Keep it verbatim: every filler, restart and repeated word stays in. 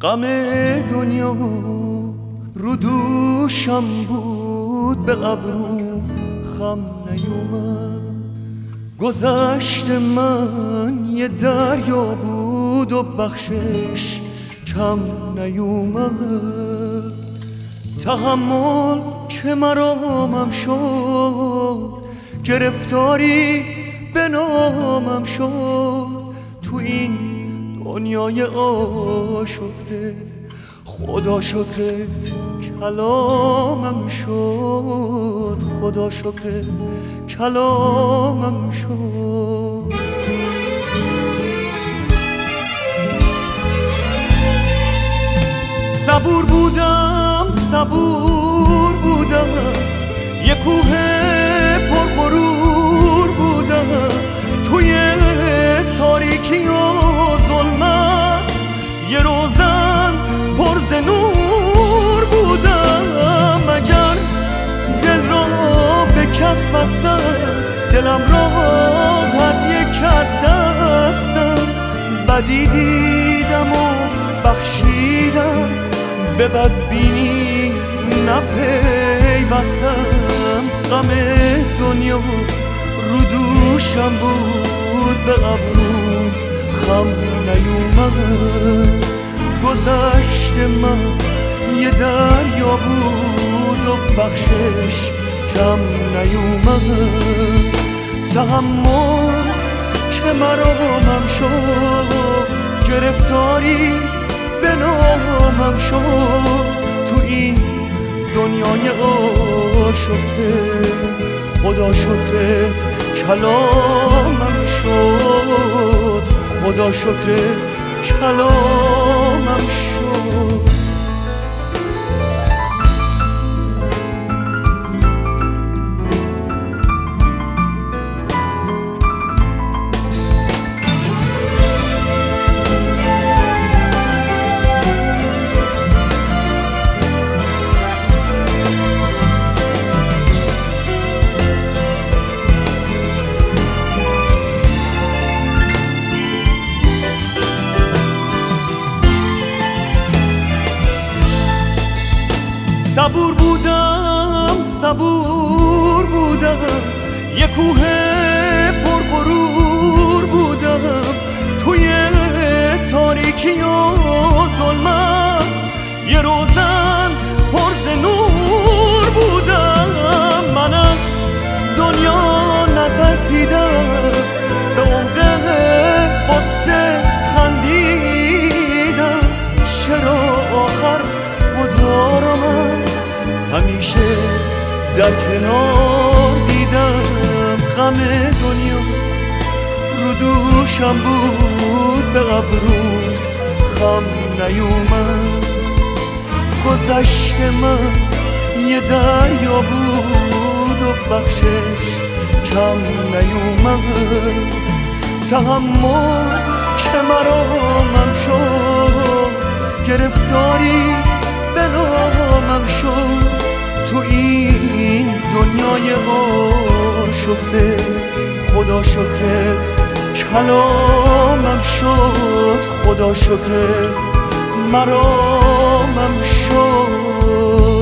غم دنیا رو دوشم بود، به ابروم خم نیومد. گذشت من یه دریا بود و بخشش کم نیومد. تحمل که مرامم شد، گرفتاری به نامم شد. تو این دنیای آشفته خدا شکرت کلامم شد، خدا شکرت کلامم شد. صبور بودم صبور بودم، یه کوه پرغرور بودم. توی تاریکی و ظلمت یه روزن پر ز نور بودم. مگر دل را به کس بستم، دلم را هدیه کرد دستم. بدی دیدم و بخشیدم، به بدبینی نپیوستم. غم دنیا رو دوشم بود، به ابروم خم نیومد. گذشت من یه دریا بود و بخشش کم نیومد. تحمل که مرامم شد، گرفتاری به نامم شد. تو این دنیای آشفته خدا شکرت کلامم شد، خدا شکرت کلامم شد. صبور بودم صبور بودم، یه کوه پرغرور بودم. توی تاریکی و ظلمت یه روزن پر ز نور بودم. من از دنیا نترسیدم، به عمق قصه خندیدم. چرا آخر خدا را من همیشه در کنار دیدم. غم دنیا رو دوشم بود، به ابروم خم نیومد. گذشت من یه دریا بود و بخشش کم نیومد. تحمل که مرامم شد، گرفتاری به نامم شد. تو این دنیای آشفته خدا شکرت کلامم شد، خدا شکرت مرامم شد.